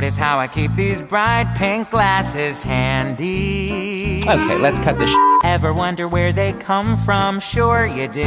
is how I keep these bright pink glasses handy. Okay, let's cut the Ever wonder where they come from? Sure you do.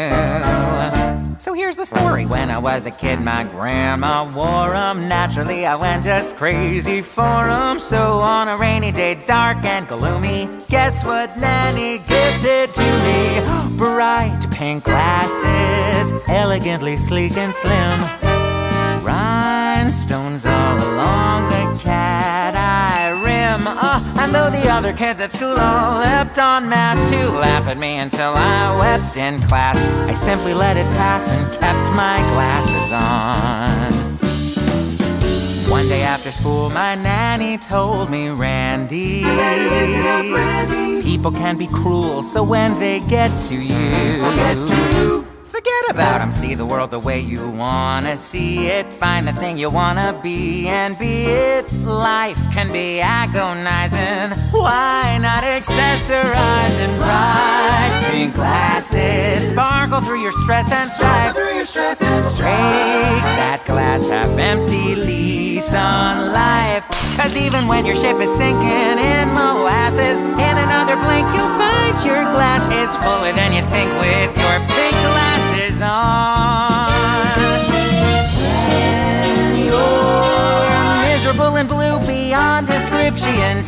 So here's the story. When I was a kid, my grandma wore 'em. Naturally, I went just crazy for 'em. So on a rainy day, dark and gloomy, guess what Nanny gifted to me? Bright pink glasses, elegantly sleek and slim. Rhinestones all along the cat-eye rim. And though the other kids at school all leapt en masse to laugh at me until I wept in class, I simply let it pass and kept my glasses on. One day after school, my nanny told me, Randy, people can be cruel, so when they get to you, forget about 'em, see the world the way you wanna see it. Find the thing you wanna be and be it. Life can be agonizing, why not accessorize in bright pink glasses? Sparkle through your stress and strife. Break that glass half empty lease on life. 'Cause even when your ship is sinking in molasses, in another blink you'll find your glass is fuller than you think with your pink glasses on. When you're miserable and blue beyond description,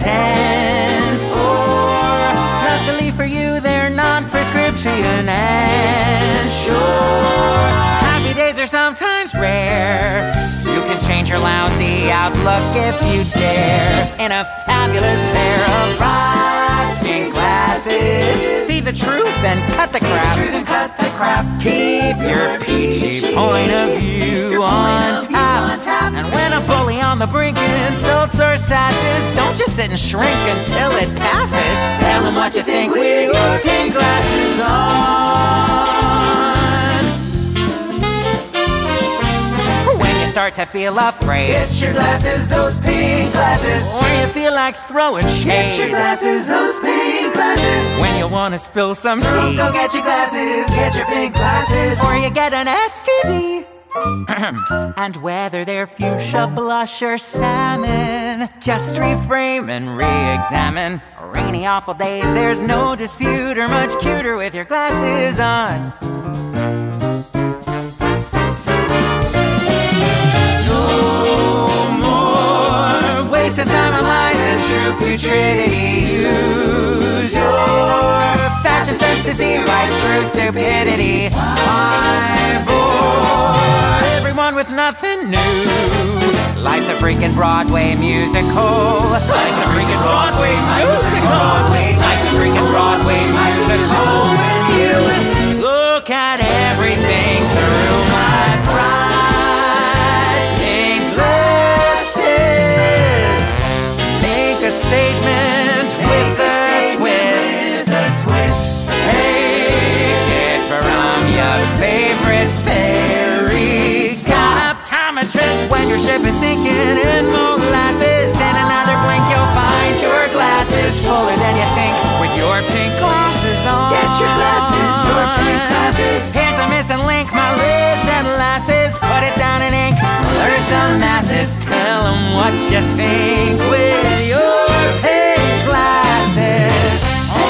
10-4. Luckily for you, they're non-prescription, and sure, happy days are sometimes rare. You can change your lousy outlook if you dare in a fabulous pair of bright pink glasses. See the truth and cut the crap. Keep your peachy point of view on top. And when a bully on the brink insults or sasses, don't just sit and shrink until it passes. Tell him what you think with your pink glasses on. When you start to feel afraid, get your glasses, those pink glasses. Or you feel like throwing shade, get your glasses, those pink glasses. When you want to spill some tea, go get your glasses, get your pink glasses. Or you get an STD. And whether they're fuchsia, blush, or salmon, just reframe and re-examine. Rainy, awful days, there's no dispute, or much cuter with your glasses on. Wasted time on lies and true putridity. Use your fashion sense to see right through stupidity. I bore everyone with nothing new. Life's a freaking Broadway musical. Life's a freaking Broadway musical. Life's a freaking Broadway musical. When you look at everything through my bright pink glasses, make a statement with a twist. Take it from your favorite fairy optometrist. When your ship is sinking in molasses, in another blink you'll find your glasses fuller than you think with your pink glasses on. Get your glasses, your pink glasses. Here's the missing link, my lids and lasses. Put it down in ink, alert the masses. Tell them what you think with your pink glasses.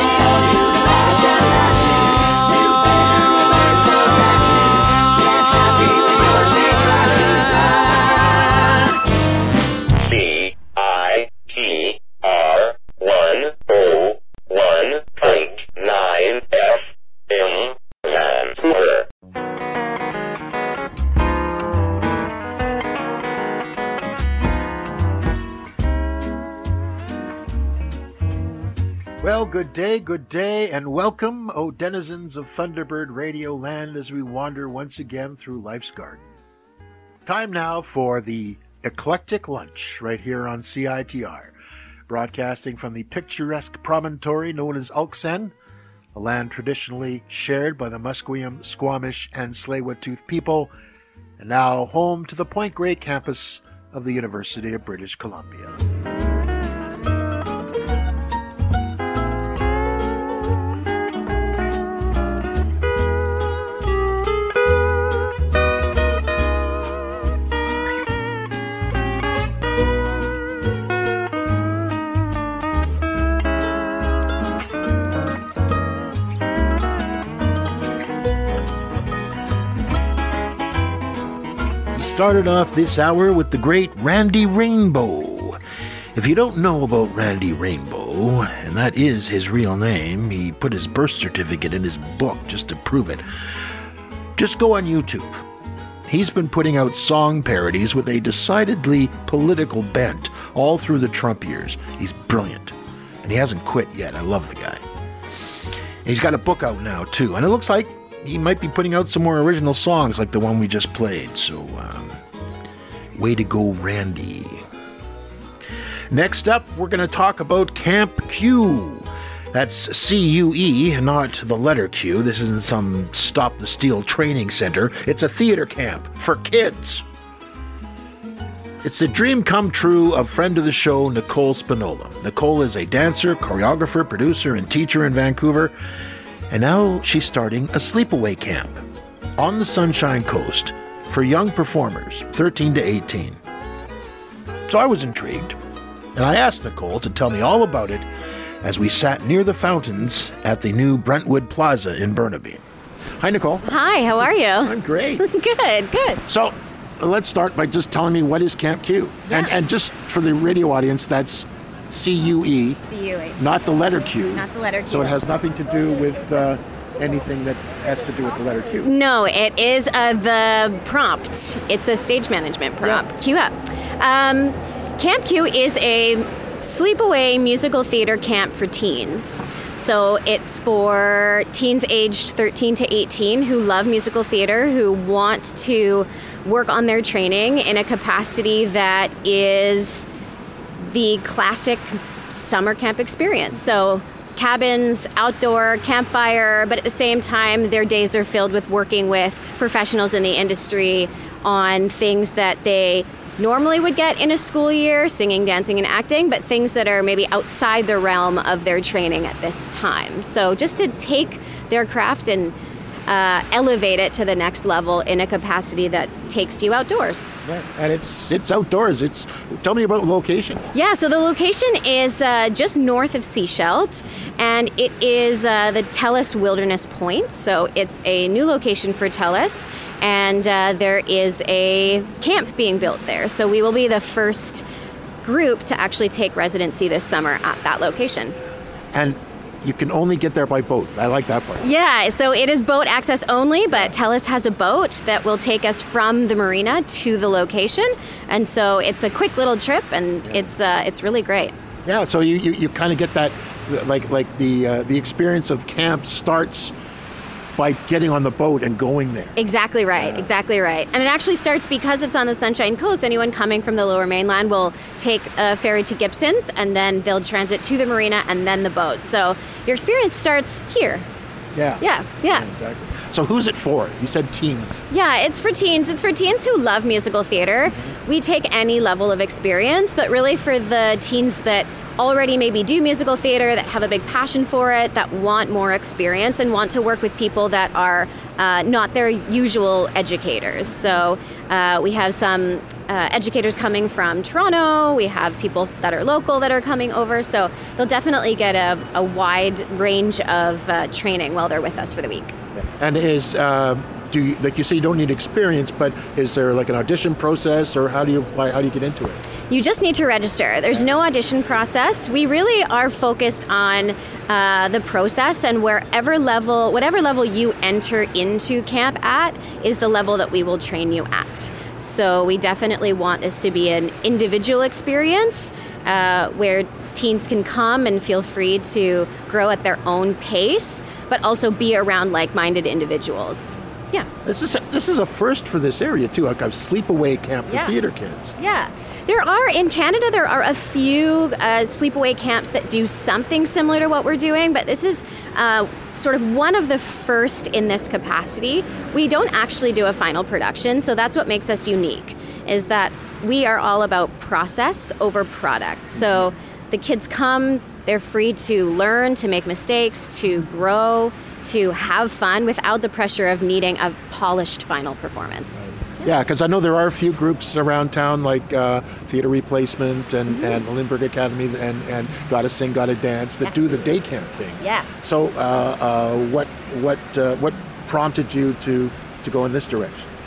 CITR101.9 FM Vancouver. Well, good day, and welcome, O denizens of Thunderbird Radio Land, as we wander once again through life's garden. Time now for the Eclectic Lunch, right here on CITR, broadcasting from the picturesque promontory known as Ulksen, a land traditionally shared by the Musqueam, Squamish, and Tsleil-Waututh people, and now home to the Point Grey campus of the University of British Columbia. started off this hour with the great Randy Rainbow. If you don't know about Randy Rainbow, and that is his real name, he put his birth certificate in his book just to prove it, just go on YouTube. He's been putting out song parodies with a decidedly political bent all through the Trump years. He's brilliant. And he hasn't quit yet. I love the guy. He's got a book out now, too. And it looks like he might be putting out some more original songs like the one we just played. So, way to go, Randy. Next up, we're going to talk about Camp Q. That's C-U-E, not the letter Q. This isn't some Stop the Steal training center. It's a theater camp for kids. It's the dream come true of friend of the show, Nicole Spinola. Nicole is a dancer, choreographer, producer, and teacher in Vancouver. And now she's starting a sleepaway camp on the Sunshine Coast for young performers, 13 to 18. So I was intrigued, and I asked Nicole to tell me all about it as we sat near the fountains at the new Brentwood Plaza in Burnaby. Hi, Nicole. Hi, how are you? I'm great. Good. So let's start by just telling me what is Camp Q. Yeah. And just for the radio audience, that's C-U-E, C-U-E. not the letter Q. Not the letter Q. So it has nothing to do with anything that has to do with the letter Q. No, it is the prompt. It's a stage management prompt. Yeah. Q up. Camp Q is a sleepaway musical theater camp for teens. So it's for teens aged 13 to 18 who love musical theater, who want to work on their training in a capacity that is the classic summer camp experience. So cabins, outdoor, campfire, but at the same time, their days are filled with working with professionals in the industry on things that they normally would get in a school year, singing, dancing, and acting, but things that are maybe outside the realm of their training at this time. So just to take their craft and elevate it to the next level in a capacity that takes you outdoors. Right. And it's outdoors. Tell me about the location. Yeah, so the location is just north of Seashelt, and it is the TELUS Wilderness Point. So it's a new location for TELUS, and there is a camp being built there. So we will be the first group to actually take residency this summer at that location. And you can only get there by boat. I like that part. Yeah, so it is boat access only, but TELUS has a boat that will take us from the marina to the location. And so it's a quick little trip, and it's really great. Yeah, so you kind of get that, like the experience of camp starts by getting on the boat and going there. Exactly right. And it actually starts because it's on the Sunshine Coast. Anyone coming from the Lower Mainland will take a ferry to Gibsons, and then they'll transit to the marina and then the boat. So your experience starts here. Yeah. Yeah. Exactly. So who's it for? You said teens. Yeah, it's for teens. It's for teens who love musical theater. We take any level of experience, but really for the teens that already maybe do musical theater, that have a big passion for it, that want more experience and want to work with people that are not their usual educators. So we have some educators coming from Toronto. We have people that are local that are coming over. So they'll definitely get a wide range of training while they're with us for the week. And do you, like you say, you don't need experience, but is there like an audition process, or how do you apply? How do you get into it? You just need to register. There's no audition process. We really are focused on the process, and whatever level you enter into camp at is the level that we will train you at. So we definitely want this to be an individual experience where teens can come and feel free to grow at their own pace, but also be around like-minded individuals. Yeah. This is a first for this area too, like a sleepaway camp for theater kids. Yeah. In Canada, there are a few sleepaway camps that do something similar to what we're doing, but this is sort of one of the first in this capacity. We don't actually do a final production, so that's what makes us unique, is that we are all about process over product. So the kids come, they're free to learn, to make mistakes, to grow, to have fun without the pressure of needing a polished final performance. Yeah, because I know there are a few groups around town like Theater Replacement and Lindbergh Academy and Gotta Sing, Gotta Dance that do the day camp thing. Yeah. So what prompted you to go in this direction?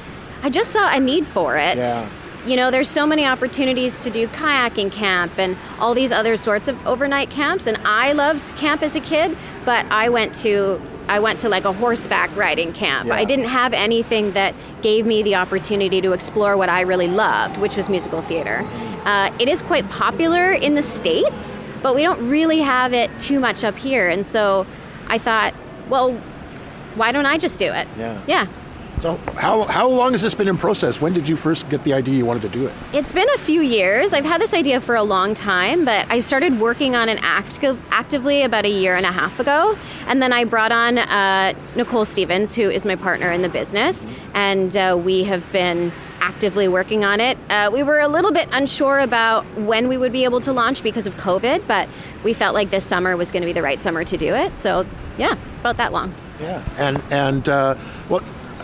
I just saw a need for it. Yeah. You know, there's so many opportunities to do kayaking camp and all these other sorts of overnight camps. And I loved camp as a kid, but I went to like a horseback riding camp. Yeah. I didn't have anything that gave me the opportunity to explore what I really loved, which was musical theater. It is quite popular in the States, but we don't really have it too much up here. And so I thought, well, why don't I just do it? Yeah. Yeah. So how long has this been in process? When did you first get the idea you wanted to do it? It's been a few years. I've had this idea for a long time, but I started working on it actively about a year and a half ago. And then I brought on Nicole Stevens, who is my partner in the business, and we have been actively working on it. We were a little bit unsure about when we would be able to launch because of COVID, but we felt like this summer was going to be the right summer to do it. So yeah, it's about that long. Yeah. And what?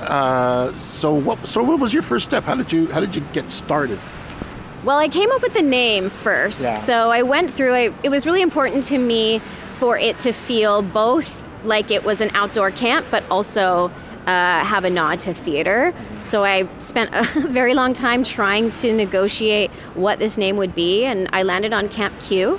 So what was your first step? How did you get started? Well, I came up with the name first. Yeah. So I went through it. It was really important to me for it to feel both like it was an outdoor camp, but also have a nod to theater. So I spent a very long time trying to negotiate what this name would be, and I landed on Camp Q.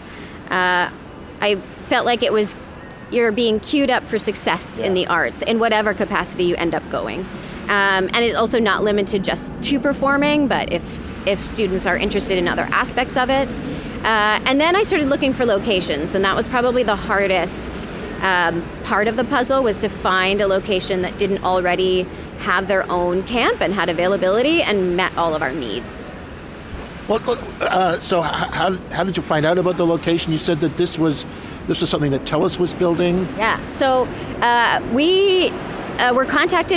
I felt like it was you're being queued up for success in the arts in whatever capacity you end up going. And it's also not limited just to performing, but if students are interested in other aspects of it. And then I started looking for locations, and that was probably the hardest part of the puzzle, was to find a location that didn't already have their own camp and had availability and met all of our needs. Well, so how did you find out about the location? You said that this was something that TELUS was building. Yeah. So we were contacted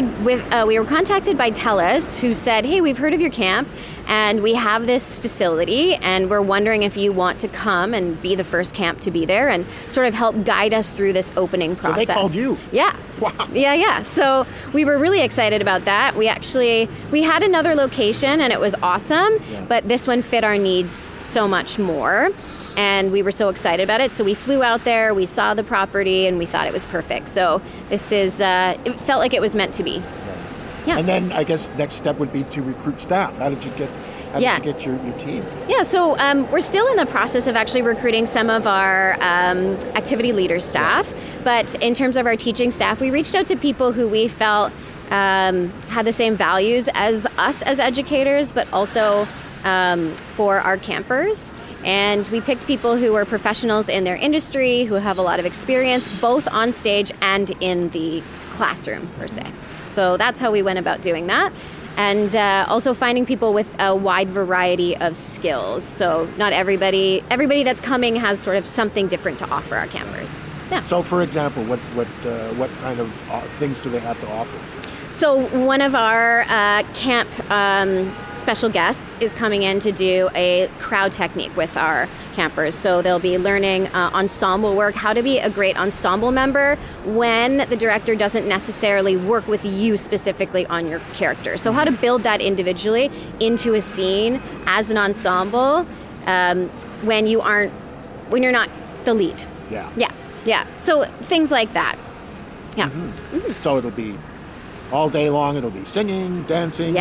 by TELUS, who said, "Hey, we've heard of your camp, and we have this facility, and we're wondering if you want to come and be the first camp to be there and sort of help guide us through this opening process." So they called you. Yeah. Wow. Yeah. So we were really excited about that. We had another location, and it was awesome, but this one fit our needs so much more. And we were so excited about it. So we flew out there, we saw the property, and we thought it was perfect. So this is, it felt like it was meant to be. Yeah. And then I guess next step would be to recruit staff. How did you get your team? Yeah, so we're still in the process of actually recruiting some of our activity leader staff. But in terms of our teaching staff, we reached out to people who we felt had the same values as us as educators, but also for our campers. And we picked people who were professionals in their industry, who have a lot of experience, both on stage and in the classroom, per se. So that's how we went about doing that. And also finding people with a wide variety of skills. So not everybody that's coming has sort of something different to offer our campers. Yeah. So, for example, what kind of things do they have to offer? So one of our camp special guests is coming in to do a crowd technique with our campers. So they'll be learning ensemble work, how to be a great ensemble member when the director doesn't necessarily work with you specifically on your character. So how to build that individually into a scene as an ensemble when you're not the lead. Yeah. So things like that. Yeah. Mm-hmm. So it'll be all day long. It'll be singing, dancing,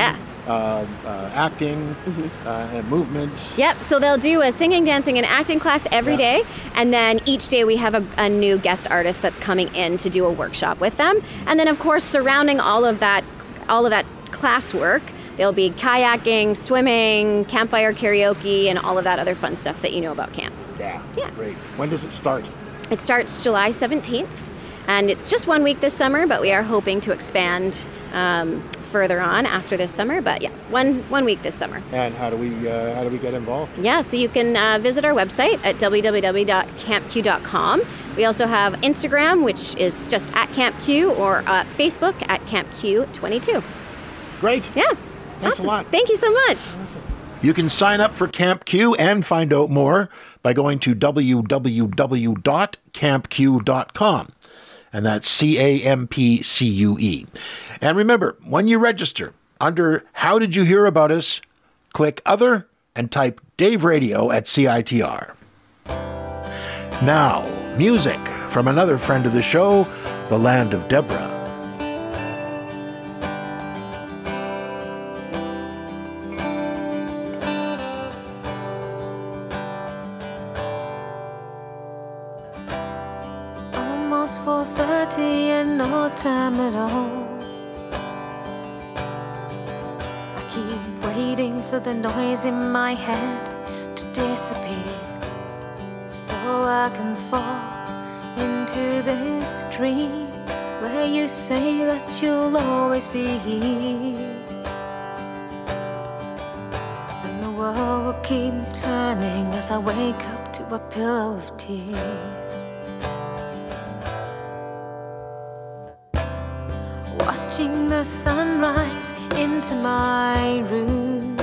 acting, and movement. Yep. So they'll do a singing, dancing, and acting class every day, and then each day we have a new guest artist that's coming in to do a workshop with them. And then, of course, surrounding all of that classwork, there'll be kayaking, swimming, campfire karaoke, and all of that other fun stuff that you know about camp. Yeah. Yeah. Great. When does it start? It starts July 17th. And it's just 1 week this summer, but we are hoping to expand further on after this summer. But yeah, one week this summer. And how do we get involved? Yeah, so you can visit our website at www.campq.com. We also have Instagram, which is just @CampQ, or Facebook at CampQ22. Great. Yeah. Thanks awesome. a lot. Thank you so much. You can sign up for Camp Q and find out more by going to www.campq.com. And that's CAMPCUE. And remember, when you register, under How Did You Hear About Us, click Other and type Dave Radio at CITR. Now, music from another friend of the show, The Land of Deborah. I keep waiting for the noise in my head to disappear, so I can fall into this dream where you say that you'll always be here. And the world will keep turning as I wake up to a pillow of tears. Watching the sunrise into my room,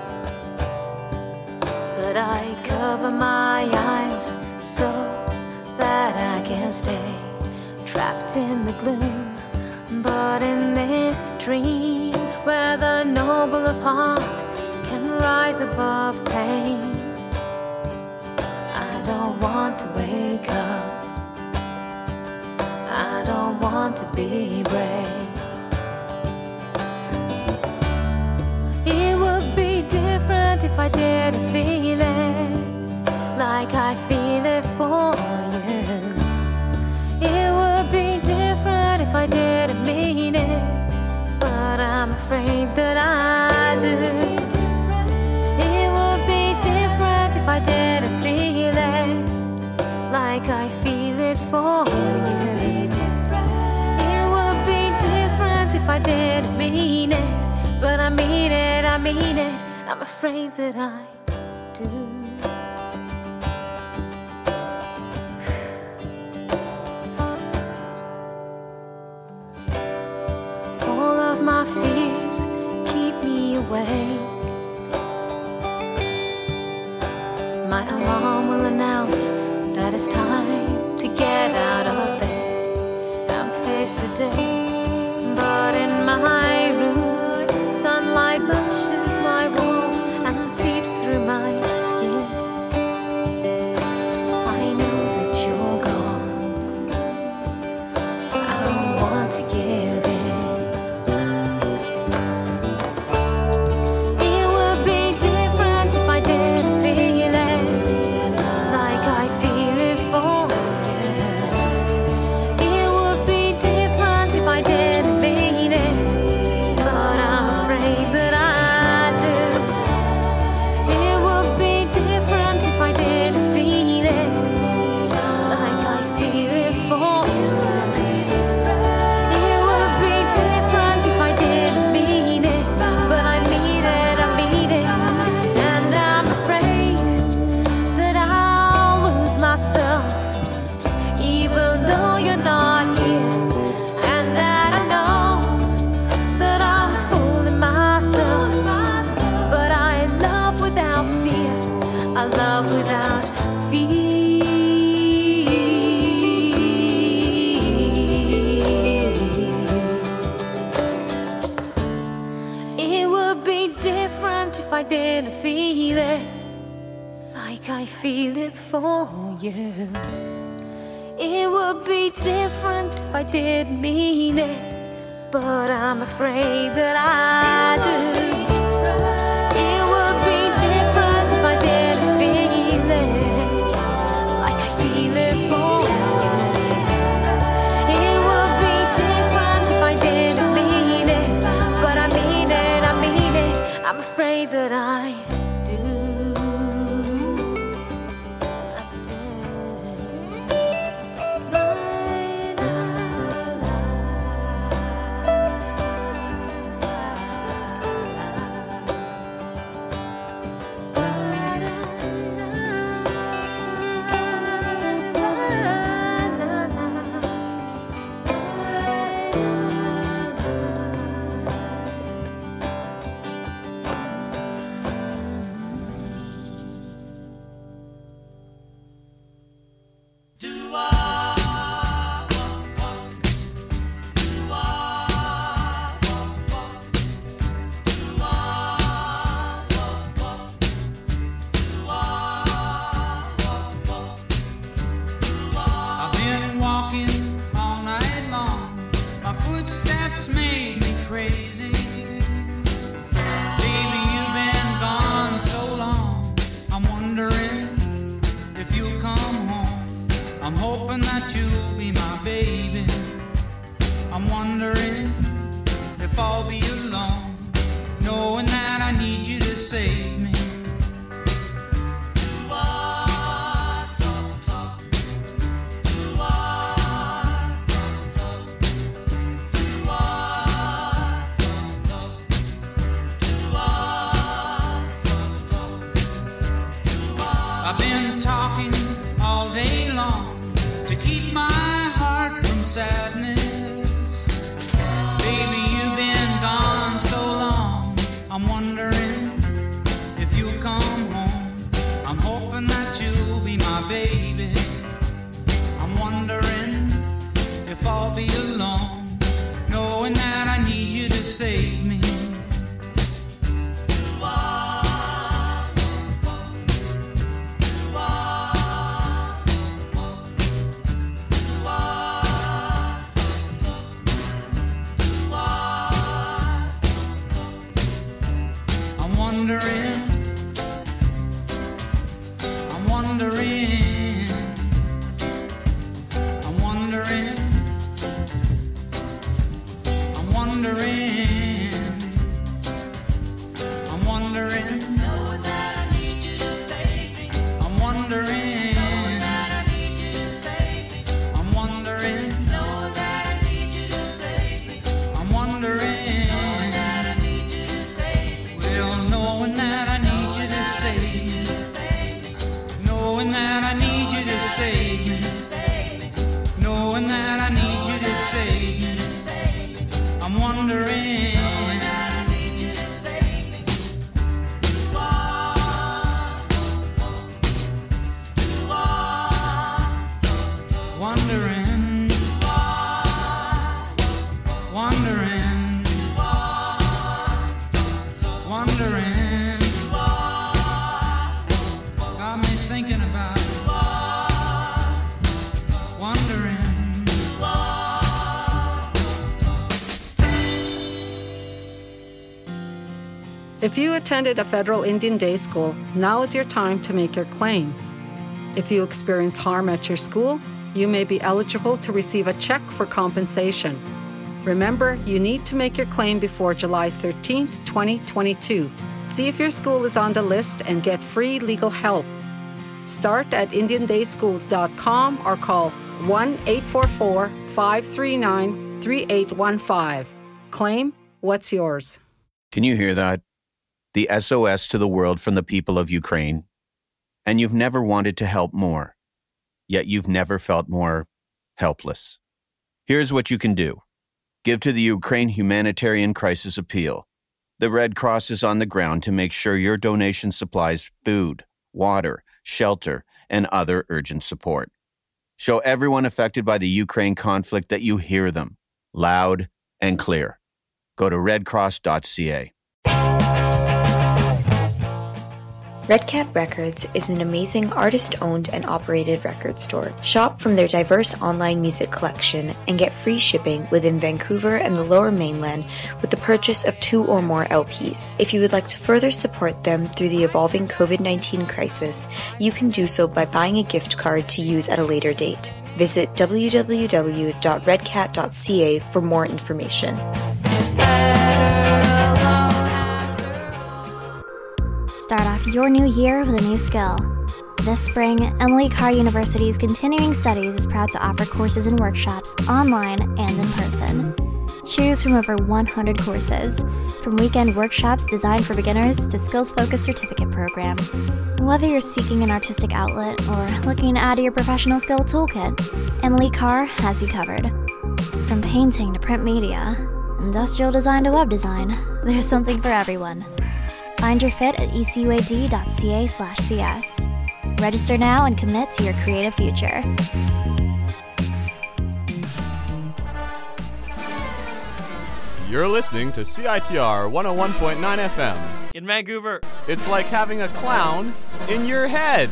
but I cover my eyes so that I can stay trapped in the gloom. But in this dream where the noble of heart can rise above pain, I don't want to wake up, I don't want to be brave. It would be different if I didn't feel it like I feel it for you. It would be different if I didn't mean it, but I'm afraid that I do. It would be different if I didn't feel it like I feel it for you. It would be different if I didn't mean it, but I mean it, I mean it. I'm afraid that I do. All of my fears keep me awake. My alarm will announce that it's time to get out of bed and face the day. But in my room, sunlight brushes my walls and seeps through my skin. I know that you're gone, I don't want to give in. It would be different if I didn't feel it like I feel it for you. It would be different if I didn't mean it, but I'm afraid that I do. It would be different if I didn't feel it like I feel it for you. It would be different if I didn't mean it, but I mean it, I mean it. And I'm afraid that I'll lose myself, even though you're not here, and that I know that I'm fooling myself. But I love without fear, I love without fear. It would be different if I didn't feel it like I feel it for you. It would be different if I didn't mean it, but I'm afraid that I do. It would be different if I didn't feel it like I feel it for you. It would be different if I didn't mean it, but I mean it, I mean it. I'm afraid that I do. I do. La, la, la. save me. I've been talking all day long to keep my heart from sadness. Baby, you've been gone so long, I'm wondering if you'll come home. I'm hoping that you'll be my baby. I'm wondering if I'll be alone, knowing that I need you to save me. I'm wondering, I'm wondering, I'm wondering, I'm wondering, I'm wondering, knowing that I need you to save me. I'm wondering, knowing that I need you to save me. I'm wondering, knowing that I need you to save me. I'm wondering, knowing that I need you to save me. Well, knowing that I need you to save me. Knowing that I need you to save me. Knowing that I need you to save me. I'm wondering. Wondering. Wondering. Wondering. Got me thinking about it. Wondering. If you attended a federal Indian day school, now is your time to make your claim. If you experience harm at your school, you may be eligible to receive a check for compensation. Remember, you need to make your claim before July 13th, 2022. See if your school is on the list and get free legal help. Start at indiandayschools.com or call 1-844-539-3815. Claim what's yours. Can you hear that? The SOS to the world from the people of Ukraine. And you've never wanted to help more, yet you've never felt more helpless. Here's what you can do. Give to the Ukraine Humanitarian Crisis Appeal. The Red Cross is on the ground to make sure your donation supplies food, water, shelter, and other urgent support. Show everyone affected by the Ukraine conflict that you hear them, loud and clear. Go to redcross.ca. Red Cat Records is an amazing artist-owned and operated record store. Shop from their diverse online music collection and get free shipping within Vancouver and the Lower Mainland with the purchase of 2 or more LPs. If you would like to further support them through the evolving COVID-19 crisis, you can do so by buying a gift card to use at a later date. Visit www.redcat.ca for more information. Start off your new year with a new skill. This spring, Emily Carr University's Continuing Studies is proud to offer courses and workshops online and in person. Choose from over 100 courses, from weekend workshops designed for beginners to skills-focused certificate programs. Whether you're seeking an artistic outlet or looking to add to your professional skill toolkit, Emily Carr has you covered. From painting to print media, industrial design to web design, there's something for everyone. Find your fit at ecuad.ca/cs. Register now and commit to your creative future. You're listening to CITR 101.9 FM. In Vancouver. It's like having a clown in your head.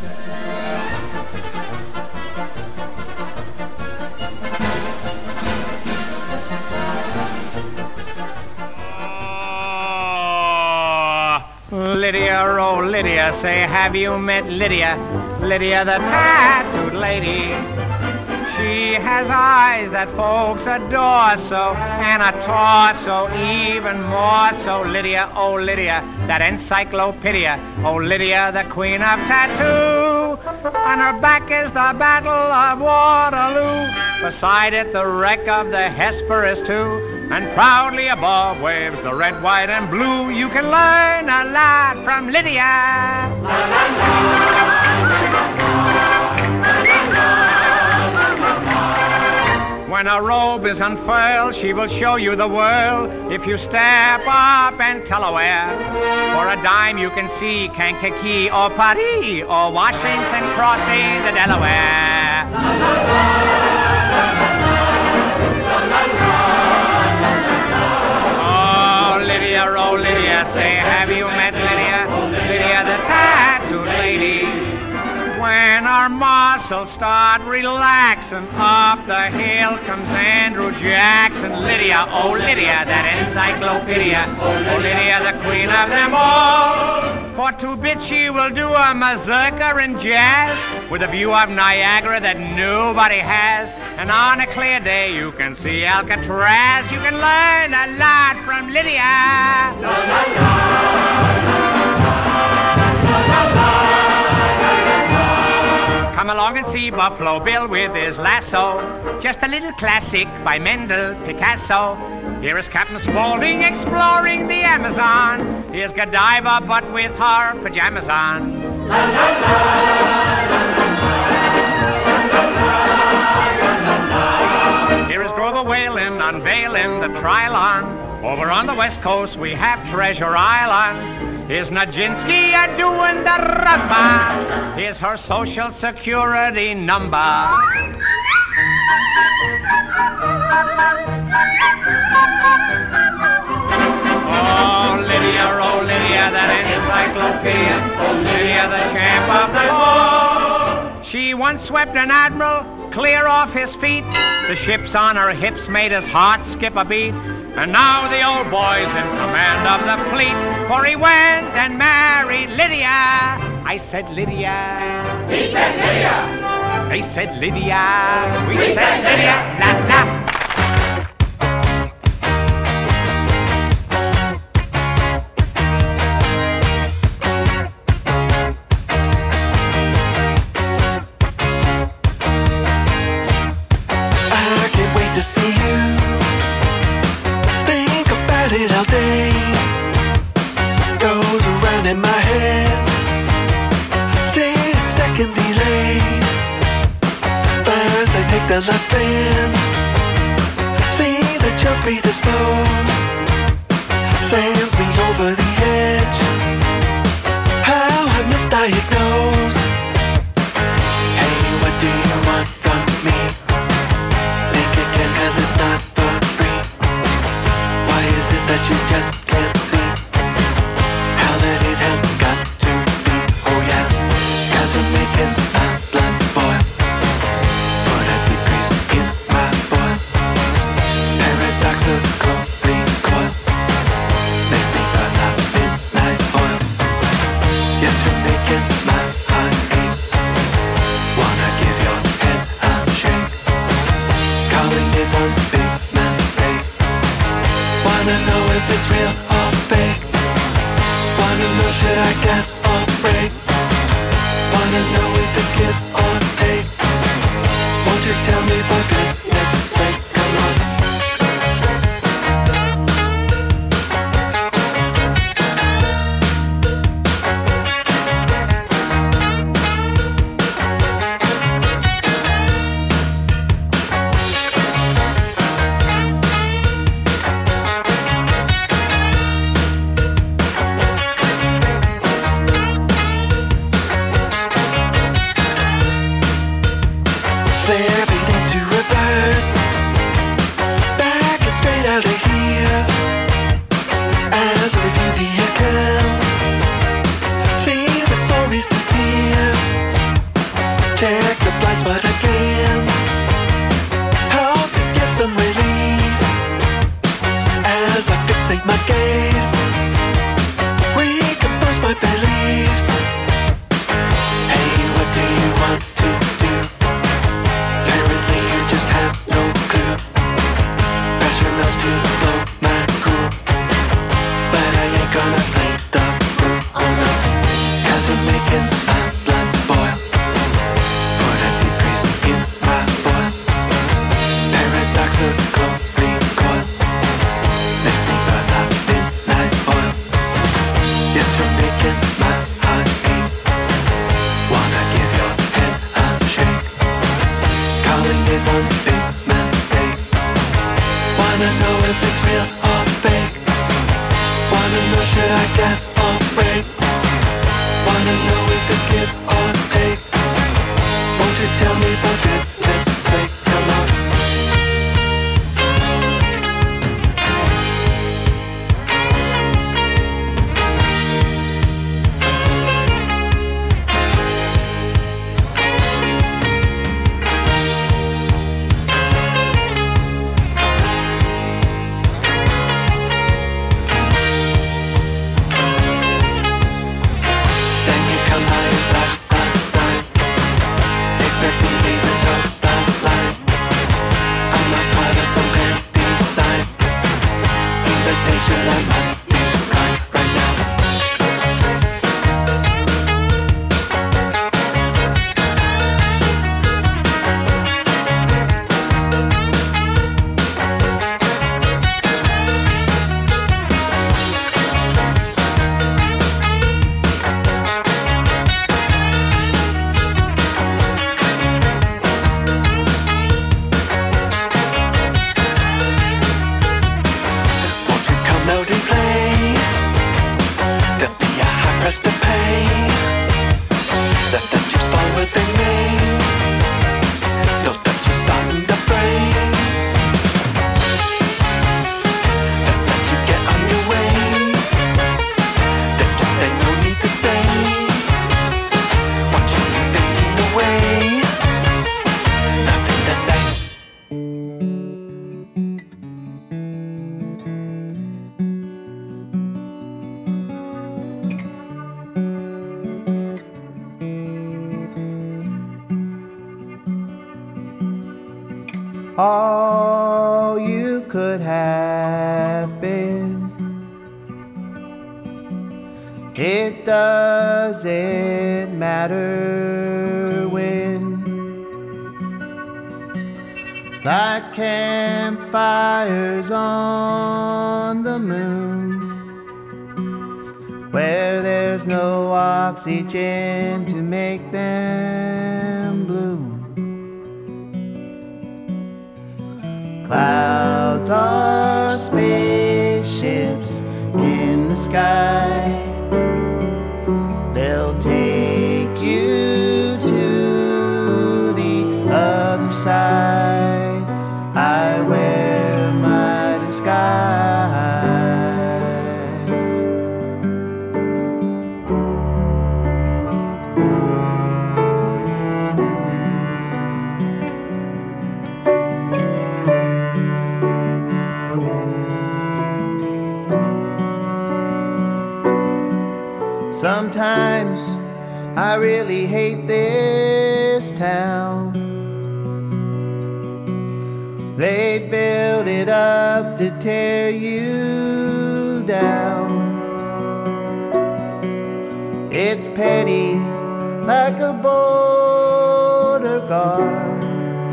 Lydia, oh Lydia, say have you met Lydia? Lydia the tattooed lady. She has eyes that folks adore so, and a torso even more so. Lydia, oh Lydia, that encyclopedia. Oh Lydia, the queen of tattoo. On her back is the Battle of Waterloo. Beside it, the wreck of the Hesperus too. And proudly above waves the red, white, and blue. You can learn a lot from Lydia. When a robe is unfurled, she will show you the world. If you step up and tell her where, for a dime you can see Kankakee or Paris or Washington crossing the Delaware. Oh Lydia, say have you met Lydia? Lydia the tattooed lady. When our muscles start relaxing, up the hill comes Andrew Jackson. Lydia, oh Lydia, that encyclopedia. Oh Lydia, the queen of them all. For 2 bits she will do a mazurka and jazz with a view of Niagara that nobody has. And on a clear day you can see Alcatraz. You can learn a lot from Lydia. Come along and see Buffalo Bill with his lasso. Just a little classic by Mendel Picasso. Here is Captain Spaulding exploring the Amazon. Here's Godiva but with her pajamas on. Here is Grover Whalen unveiling the Trilon. Over on the west coast we have Treasure Island. Here's Nijinsky doing the rumba. Here's her social security number. Oh Lydia, that encyclopedia. Oh Lydia, the champ of them all. She once swept an admiral clear off his feet. The ships on her hips made his heart skip a beat. And now the old boy's in command of the fleet, for he went and married Lydia. I said Lydia. He said Lydia. They said Lydia. We said Lydia. La la. The last band, see that you're predisposed, sends me over the edge. How I misdiagnosed. Hey, what do you want from me? Think again, 'cause it's not for free. Why is it that you just can't see how that it has got to be? Oh yeah, 'cause we're making my blood boil. Paradoxical recoil makes me burn up midnight oil. Yes, you're making my heart ache. Wanna give your head a shake, calling it one big mistake. Wanna know if it's real or fake. Wanna know should I gas or brake. Wanna know if it's give or take. Won't you tell me for goodness sake? Come on. Apparently you temptation I must decline right now. All you could have been. It doesn't matter when, like campfires on the moon, where there's no oxygen to make them bloom. Clouds are spaceships in the sky. They'll take you to the other side. I wear my disguise. Sometimes I really hate this town. They build it up to tear you down. It's petty like a border guard,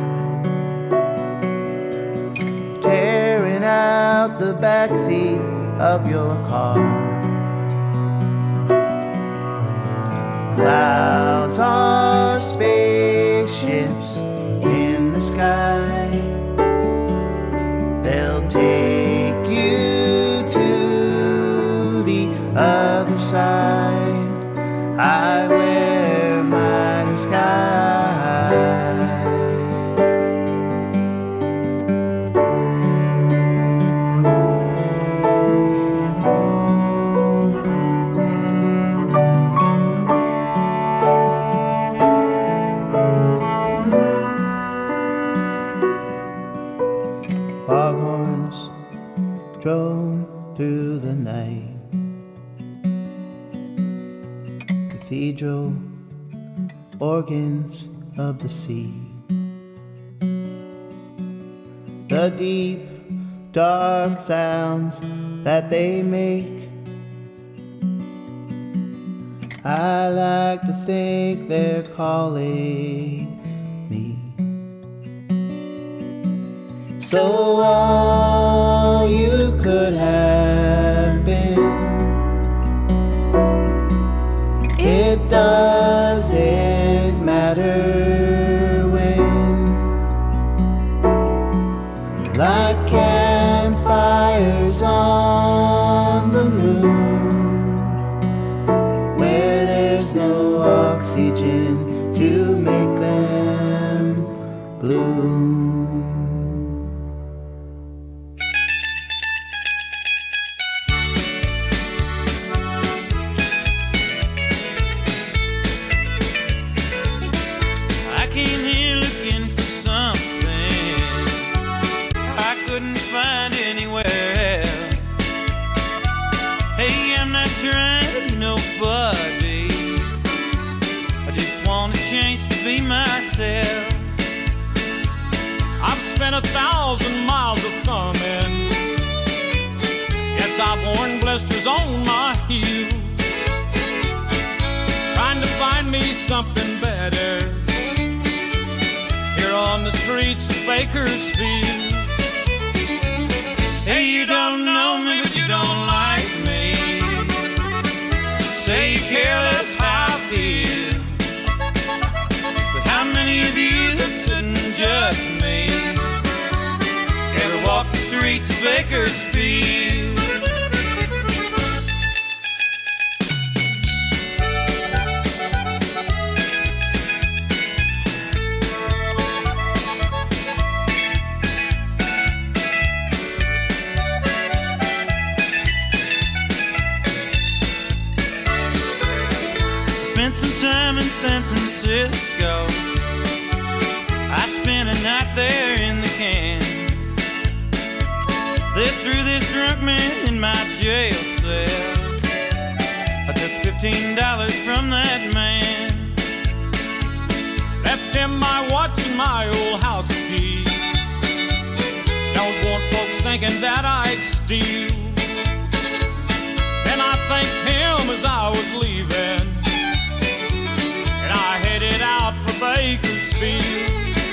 tearing out the backseat of your car. Clouds are spaceships in the sky. They'll take you to the other side. I wear my disguise. Foghorns drone through the night. Cathedral organs of the sea. The deep, dark sounds that they make. I like to think they're calling me. So all you could have been, it doesn't matter when, like campfires on the moon, where there's no oxygen to make them bloom. I've spent 1,000 miles of thumbing, yet Yes, I've worn blisters on my heel, trying to find me something better here on the streets of Bakersfield. Hey, you don't know me, but you don't like me. Say you care less how I feel, but how many of you that sit and judge me ever walk the streets of Bakersfield? Spent some time in San Francisco. I spent a night there in the can. They threw this drunk man in my jail cell. I took $15 from that man, left him my watch and my old house key. Don't want folks thinking that I'd steal. Then I thanked him as I was leaving, and I headed out for Bakersfield.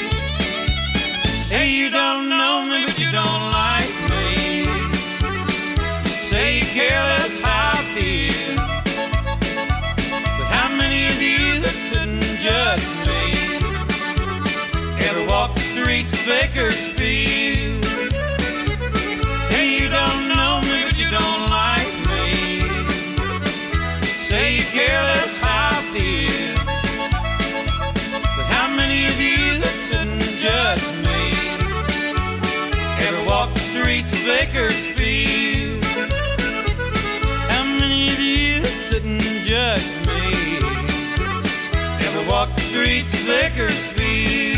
Hey, you don't know me, but you don't like me. Say you care less how I feel, but how many of you that sit and judge me ever walk the streets of Bakersfield? Hey, you don't know me, but you don't like me. Say you care less how I feel, but how many of you that sit and judge me ever walk the streets of Bakersfield? How many of you that sit and judge me ever walk the streets of Bakersfield?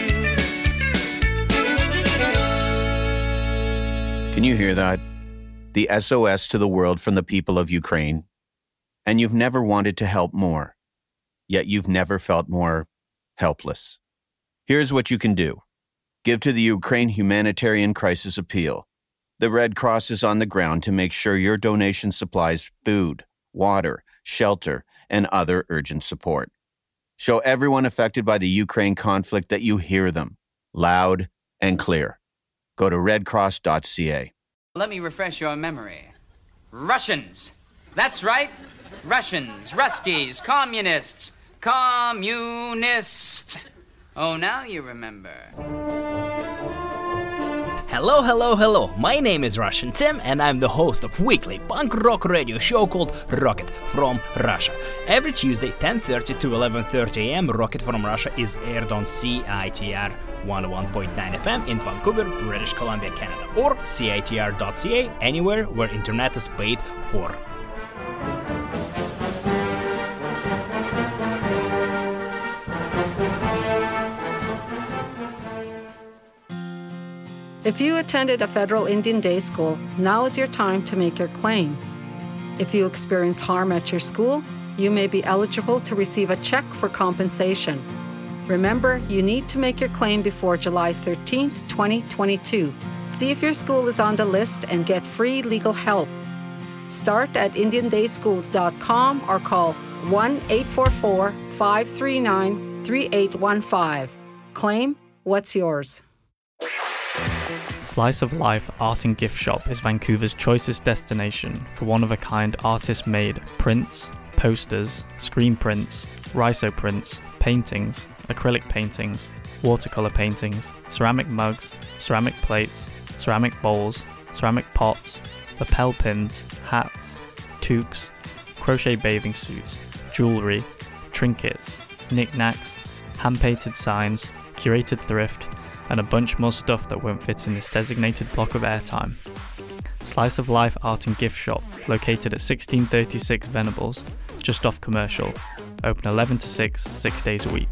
Can you hear that? The SOS to the world from the people of Ukraine. And you've never wanted to help more, yet you've never felt more helpless. Here's what you can do. Give to the Ukraine Humanitarian Crisis Appeal. The Red Cross is on the ground to make sure your donation supplies food, water, shelter, and other urgent support. Show everyone affected by the Ukraine conflict that you hear them, loud and clear. Go to redcross.ca. Let me refresh your memory. Russians. That's right. Russians, Ruskies, communists, communists. Oh, now you remember. Hello, hello, hello. My name is Russian Tim, and I'm the host of weekly punk rock radio show called Rocket from Russia. Every Tuesday, 10:30 to 11:30 a.m., Rocket from Russia is aired on CITR 101.9 FM in Vancouver, British Columbia, Canada, or CITR.ca, anywhere where internet is paid for. If you attended a federal Indian day school, now is your time to make your claim. If you experience harm at your school, you may be eligible to receive a check for compensation. Remember, you need to make your claim before July 13th, 2022. See if your school is on the list and get free legal help. Start at indiandayschools.com or call 1-844-539-3815. Claim what's yours. Slice of Life Art and Gift Shop is Vancouver's choicest destination for one-of-a-kind artist-made prints, posters, screen prints, rhizo prints, paintings, acrylic paintings, watercolor paintings, ceramic mugs, ceramic plates, ceramic bowls, ceramic pots, lapel pins, hats, toques, crochet bathing suits, jewellery, trinkets, knickknacks, hand-painted signs, curated thrift, and a bunch more stuff that won't fit in this designated block of airtime. Slice of Life Art and Gift Shop, located at 1636 Venables, just off Commercial, open 11 to 6, 6 days a week.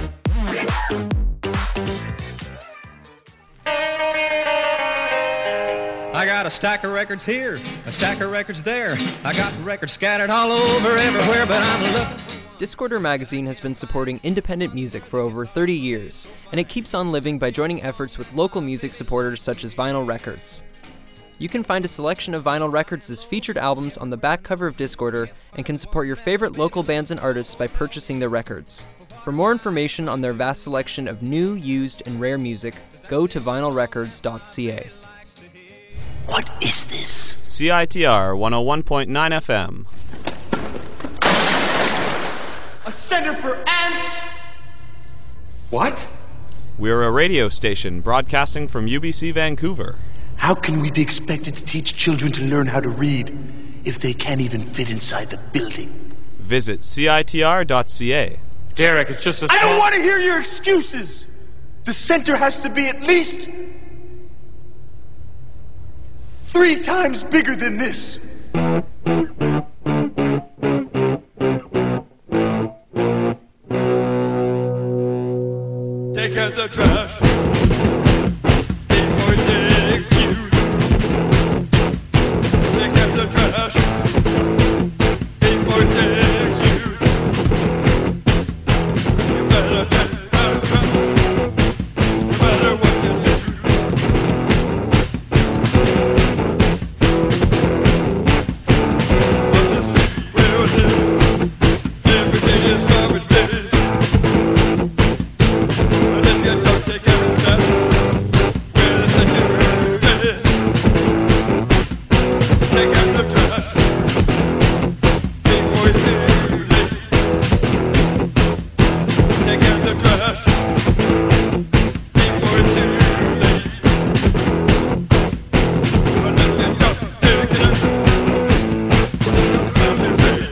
I got a stack of records here, a stack of records there. I got records scattered all over everywhere, but I'm looking. Discorder Magazine has been supporting independent music for over 30 years, and it keeps on living by joining efforts with local music supporters such as Vinyl Records. You can find a selection of vinyl records as featured albums on the back cover of Discorder and can support your favorite local bands and artists by purchasing their records. For more information on their vast selection of new, used, and rare music, go to vinylrecords.ca. What is this? CITR 101.9 FM. A center for ants? What? We're a radio station broadcasting from UBC Vancouver. How can we be expected to teach children to learn how to read if they can't even fit inside the building? Visit CITR.ca. Derek, it's just I don't want to hear your excuses! The center has to be at least 3 times bigger than this. Take out the trash before it takes you. Take out the trash before it takes you. You better take the trash, no matter what you do. On the street where we live, every day is garbage day. And if you don't take care of that, where the center is dead. Take out the trash before it's too late. Take out the trash before it's too late. But if you don't take it out, it don't sound too late.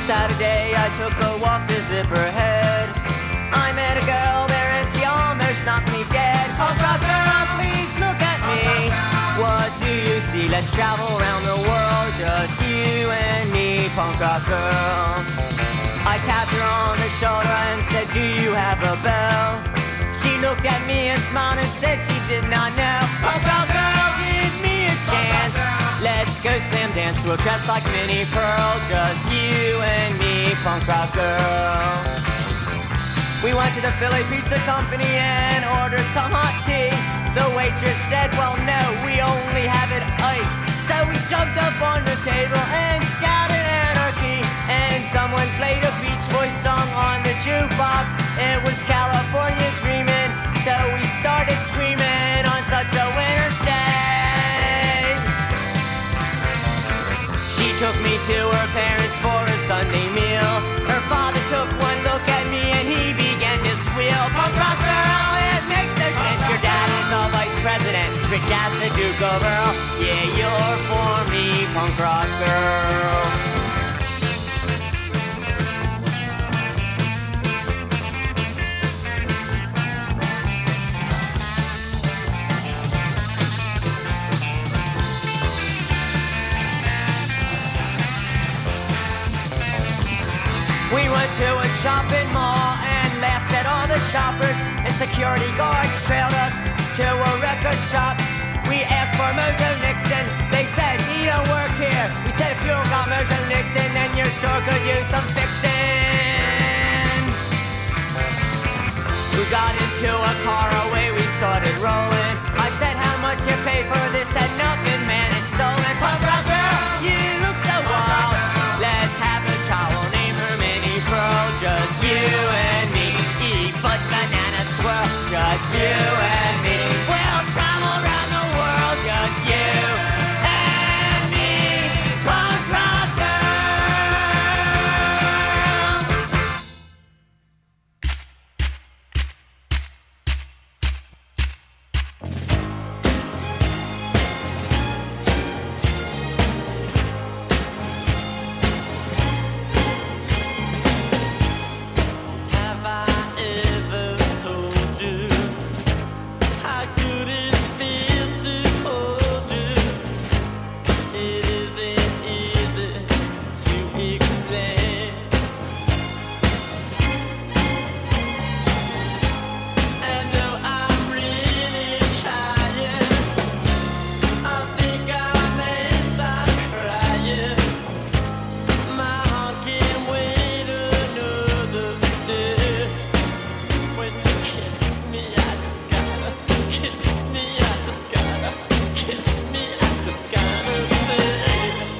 Saturday I took a walk to Zipperhead. I met a girl there and she almost knocked me dead. Punk rock girl, please look at me. What do you see? Let's travel around the world, just you and me, punk rock girl. I tapped her on the shoulder and said, do you have a bell? She looked at me and smiled and said she did not know. Punk rock girl, give me a chance. Let's go slam dance to a dress like Minnie Pearl, just you and me, punk rock girl. We went to the Philly Pizza Company and ordered some hot tea. The waitress said, well no, we only have it iced. So we jumped up on the table and shouted anarchy. And someone played a Beach Boys song on the jukebox. It was California Dreamin', so we started screaming on such a winter's day. She took me to her parents for a Sunday meal. Her father took one look at me and he began to squeal. Punk rock girl, it makes no sense. Your dad is the vice president, rich as the Duke of Earl. Yeah, you're for me, punk rock girl. We went to a shopping mall and laughed at all the shoppers, and security guards trailed us to a record shop. We asked for Mojo Nixon, they said he don't work here. We said if you don't got Mojo Nixon, then your store could use some fixing. We got into a car, away we started rolling. I said how much you pay for this, said nothing, man, it's stolen. Punk rock girl, you look so wild. Let's have a trowel, name her Minnie Pearl. Just you and me, eat fudge, banana, swirl. Just you and me, we'll travel around the world. Just you and me, punk rock girl. Have I ever told you how good it feels to hold you? It isn't easy to explain. And though I'm really trying, I think I may start crying. My heart can't wait another day. When you kiss me, I just gotta kiss me, I just gotta kiss me, I just gotta say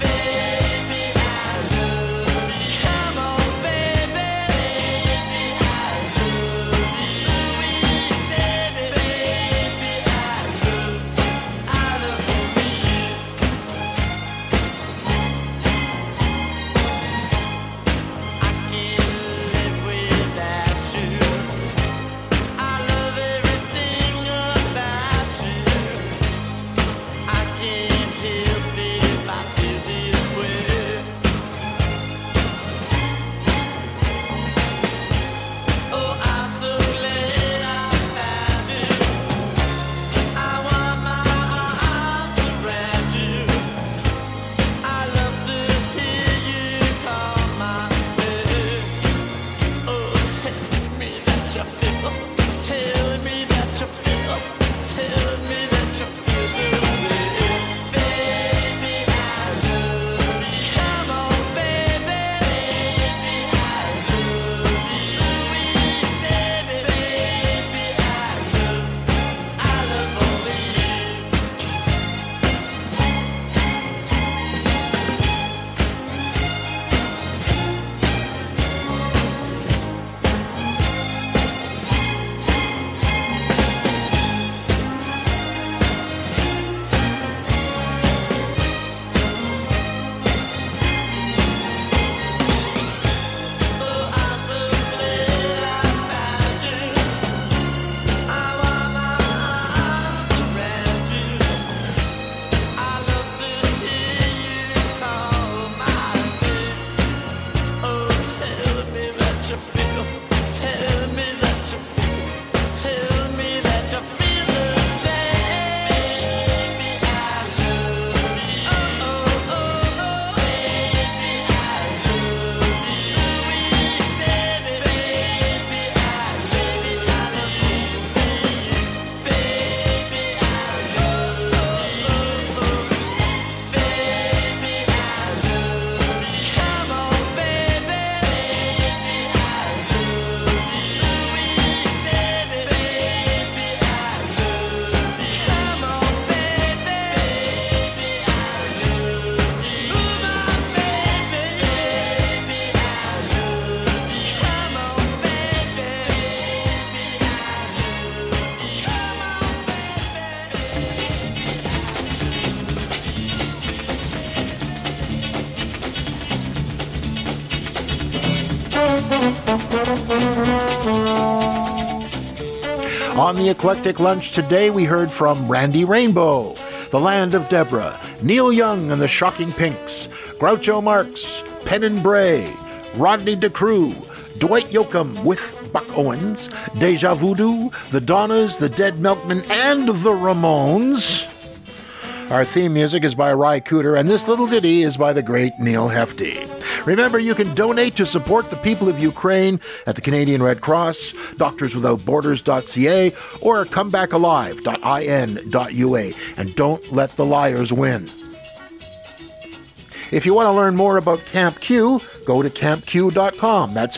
On the Eclectic Lunch today, we heard from Randy Rainbow, The Land of Deborah, Neil Young and the Shocking Pinks, Groucho Marx, Penn and Bray, Rodney DeCrew, Dwight Yoakam with Buck Owens, Deja Voodoo, The Donnas, The Dead Milkmen, and The Ramones. Our theme music is by Ry Cooder, and this little ditty is by the great Neil Hefti. Remember, you can donate to support the people of Ukraine at the Canadian Red Cross, DoctorsWithoutBorders.ca, or ComeBackAlive.in.ua. And don't let the liars win. If you want to learn more about Camp Q, go to campq.com. That's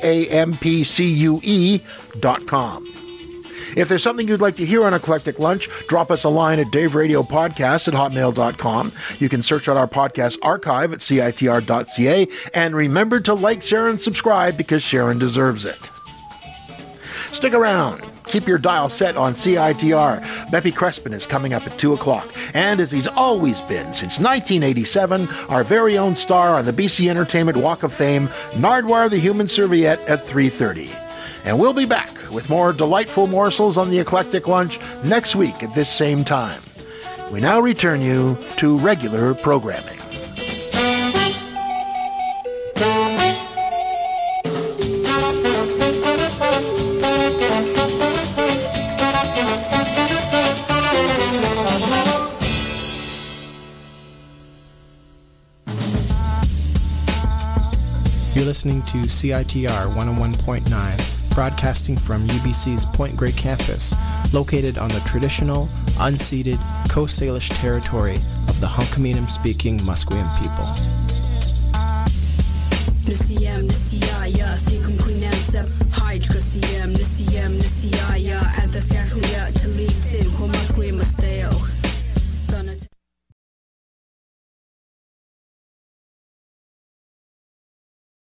CAMPCUE.com. If there's something you'd like to hear on Eclectic Lunch, drop us a line at daveradiopodcast@hotmail.com. You can search out our podcast archive at CITR.ca. And remember to like, share, and subscribe because Sharon deserves it. Stick around. Keep your dial set on CITR. Beppy Crespin is coming up at 2 o'clock. And as he's always been since 1987, our very own star on the BC Entertainment Walk of Fame, Nardwuar the Human Serviette at 3:30. And we'll be back with more delightful morsels on the Eclectic Lunch next week at this same time. We now return you to regular programming. You're listening to CITR 101.9. Broadcasting from UBC's Point Grey campus, located on the traditional, unceded Coast Salish territory of the Hunkaminam-speaking Musqueam people. Nisiyam, Nisiyaya, Thikum Queen Ansep, Hydra Siyam, Nisiyam, Nisiyaya,